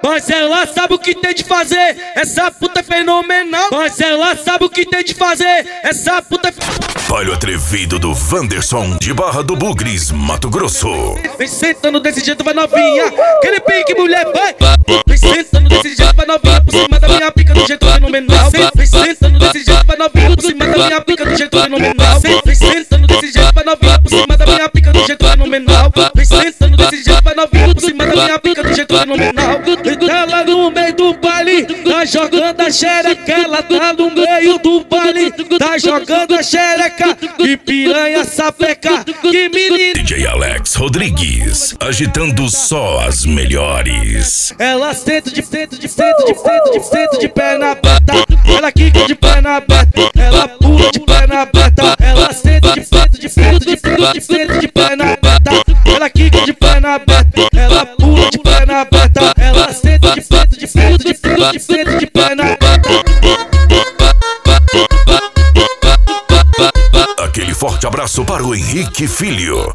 Mas ela sabe o que tem de fazer, essa puta é fenomenal. Mas ela sabe o que tem de fazer, essa puta é Palho atrevido do Wanderson de Barra do Bugres, Mato Grosso. Vem sentando desse jeito, vai novinha. Aquele pique, mulher, vai. Vem sentando desse jeito, vai novinha. Por cima da minha pica do jeito fenomenal. Vem sentando desse jeito, vai novinha. Por cima da minha pica do jeito fenomenal. Vem sentando desse jeito, vai novinha. Por cima da minha pica do jeito fenomenal. Vem sentando desse jeito, vai novinha. Por cima da minha pica do jeito fenomenal. Ela no meio do baile, tá jogando a xereca. Ela tá no meio do baile, tá jogando a xereca. Que piranha sapeca, que menina. DJ Alex Rodrigues, agitando só as melhores. Ela senta de perna aberta. Ela quica de perna aberta. Ela pula de perna aberta. Ela senta de perna aberta. Ela quica de perna aberta. Ela pula de perna aberta. Ela senta de perna aberta. Aquele forte abraço para o Henrique Filho,